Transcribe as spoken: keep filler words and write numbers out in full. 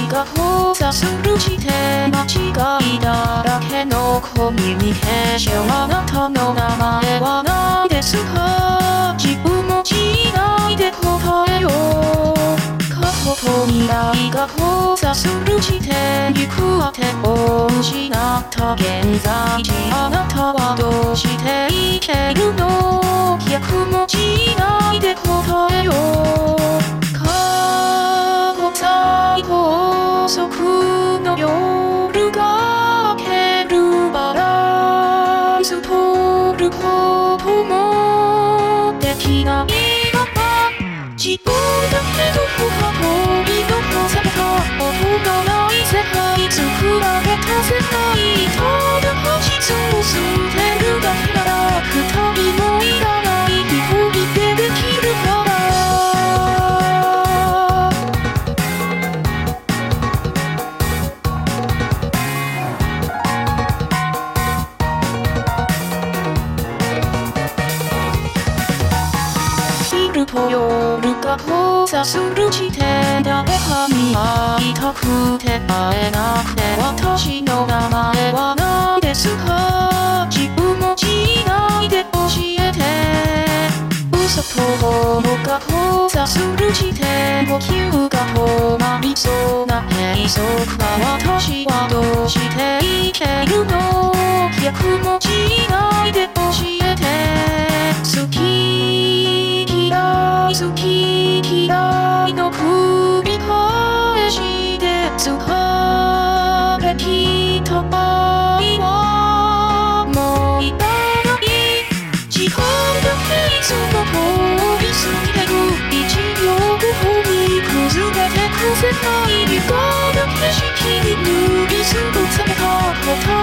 が交差する地点間違いだらけのコミュニケーションあなたの名前は何ですか自分もしないで答えよう過去と未来が交差する地点行く当てを失った現在地あなたはどうして生きてるの逆もしないで答えよう過去最高速の夜が明けるバランス取ることもできないまま自分だけど他と二度とされた音がない世界作られた世界ただ星つを捨てるだけなら二人もいらない一人でできるから昼と夜が交差する地点誰かに会いたくて会えなくて私の名前は何ですか自分もしないで教えて嘘とホモが交差する地点呼吸が止まりそうな閉塞な私はどうして生きてるの逆もしないで教えて好き嫌い好き嫌いの繰り返しで疲れきった場合はもういらない時間だけいつも通り過ぎてく一秒ごとに崩れてく世界がだ景色に塗りつぶされた答え